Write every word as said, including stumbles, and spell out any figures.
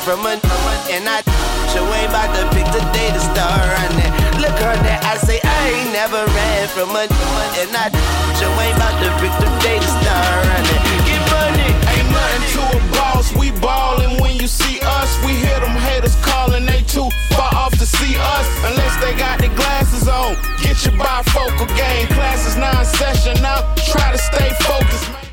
from a and I show ain't about to pick the day to start running. Look on that, I say I ain't never ran from a and I show ain't about to pick the day to start running. Get money, ain't nothing to a boss. We ballin' when you see us. We hear them haters calling, they too far off to see us unless they got their glasses on. Get your bifocal game, classes now in session now. Try to stay focused.